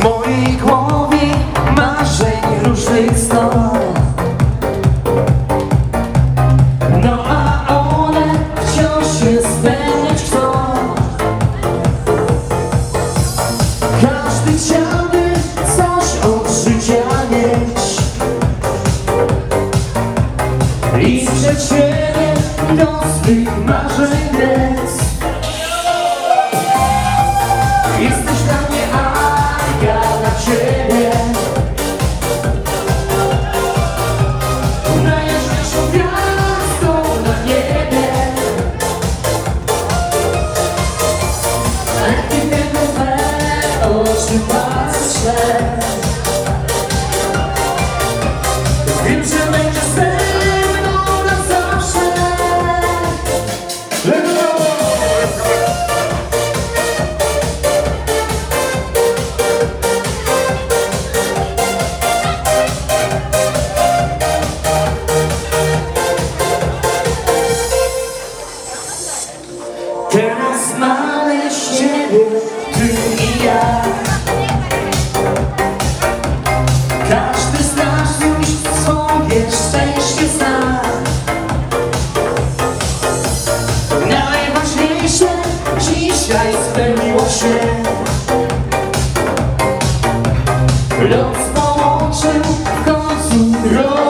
mojej głowie marzeń różnych stron. No a one wciąż się spełniać chcą. Każdy chciałby coś od życia mieć i przed siebie do swych marzeń biec. Jesteś dla mnie, a ja dla ciebie. Najjaśniejszą gwiazdą na niebie. A kiedy tylko we oczy patrzę, wiem, że będzie ze mną na zawsze. Teraz mamy siebie, ty i ja. Każdy z nas już swoje szczęście zna. Najważniejsze dzisiaj spełniło się. Los połączył w końcu